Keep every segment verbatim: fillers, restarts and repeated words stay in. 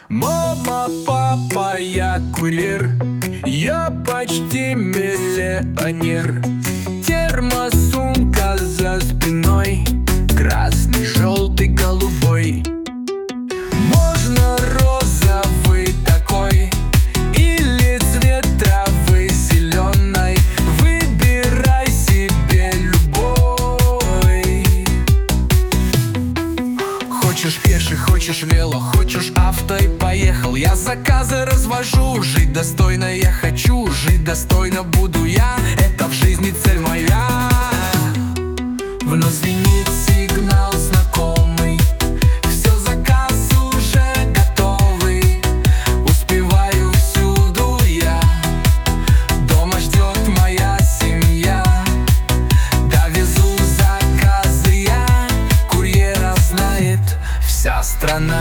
Мама, папа, я курьер, я почти миллионер. Термосумка за спиной, красный, желтый, голубой. Можно розовый такой или цвет травы зеленой. Выбирай себе любой. Хочешь пеший, хочешь вело, хочешь авто и поехал. Я заказы развожу, жить достойно я хочу. Жить достойно буду я, это в жизни цель моя. Вновь звенит сигнал знакомый, все, заказ уже готовый. Успеваю всюду я, дома ждет моя семья. Довезу заказы я, курьера знает вся страна.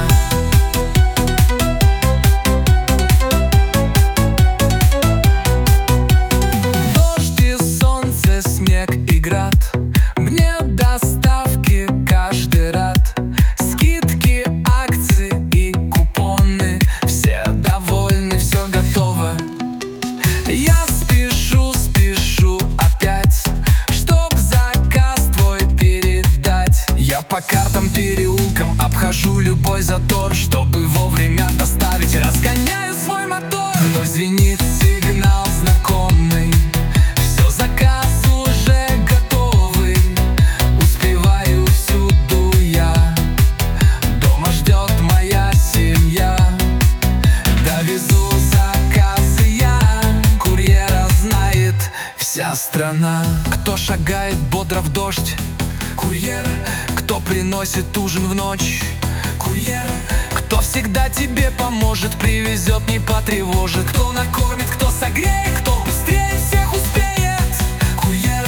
Дождь и солнце, снег и град, мне доставки каждый рад. Скидки, акции и купоны, все довольны, все готово. Я спешу, спешу опять, чтоб заказ твой передать. Я по картам, переулкам обхожу любой затор, чтобы вовремя доставить. Разгоняю свой мотор, но звенит сигнал знакомый, все, заказ уже готовый. Успеваю всюду я, дома ждет моя семья. Довезу заказы я, курьера знает вся страна. Кто шагает бодро в дождь? Курьер. Кто приносит ужин в ночь? Курьер. Кто всегда тебе поможет, привезет, не потревожит. Кто накормит, кто согреет, кто быстрее всех успеет? Курьер.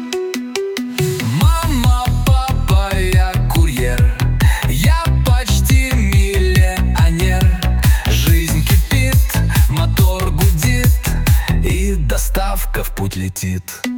Мама, папа, я курьер, я почти миллионер. Жизнь кипит, мотор гудит, и доставка в путь летит.